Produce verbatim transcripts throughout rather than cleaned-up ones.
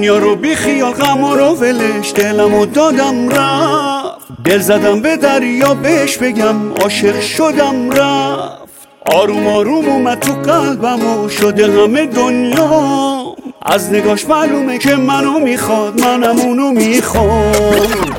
دنیا رو بی خیال غم رو ولش، دلم و دادم رفت. دل زدم به دریا بهش بگم عاشق شدم رفت. آروم آروم اومد تو قلبم و شده همه دنیا. از نگاش معلومه که منو میخواد، منم اونو میخوام.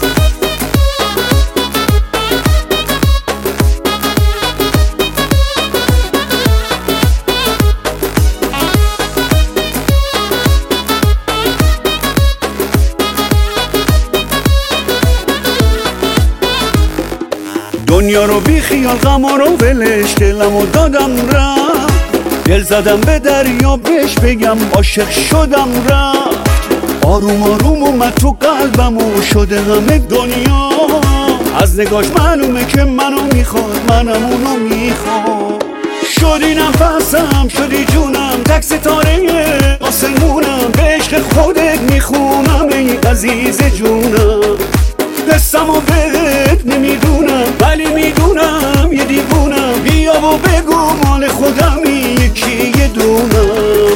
دنیا رو بی خیال غم رو ولش، دلم و دادم رفت. دل زدم به دریا بهش بگم عاشق شدم رفت. آروم آروم اومد تو قلبم و شده همه دنیا. از نگاش معلومه که منو میخواد، منم اونو میخوام. شدی نفسم شدی جونم، تک ستاره آسمونم. به عشق خودت میخونم ای عزیز جونم. قصم و بهت نمیدونم ولی میدونم یه دیوونم. بیا و بگو مال خودمی یکی یه دونم.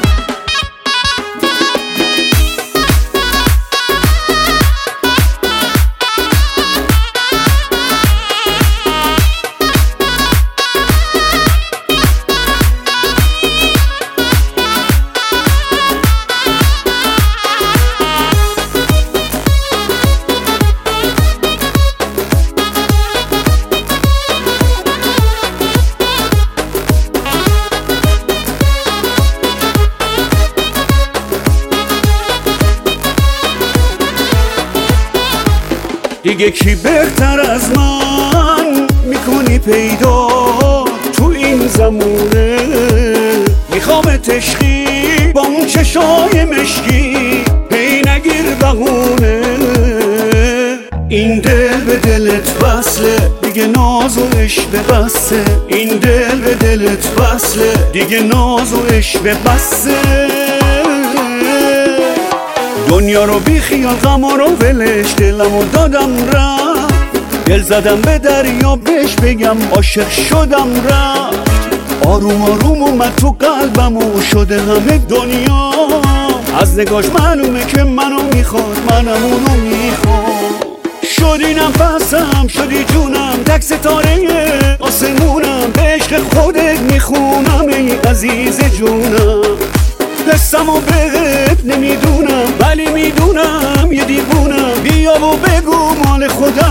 دیگه کی بهتر از من میکنی پیدا تو این زمونه. میخوامت عشقی با اون چشای مشکی، هی نگیر بهونه. این دل به دلت وصله دیگه ناز و عشق بسه. این دل به دلت وصله دیگه ناز و عشق بسه. دنیا رو بی خیال غم رو ولش، دلم و دادم رفت. دل زدم به دریا بهش بگم عاشق شدم رفت. آروم آروم اومد تو قلبم و شده همه دنیا. از نگاش معلومه که منو میخواد، منم اونو میخوام. شدی نفسم شدی جونم، تک ستاره آسمونم. به عشق خودت میخونم ای عزیز جونم. قصم و بهت نمیدونم ولی میدونم یه دیوونم. بیا و بگو مال خودم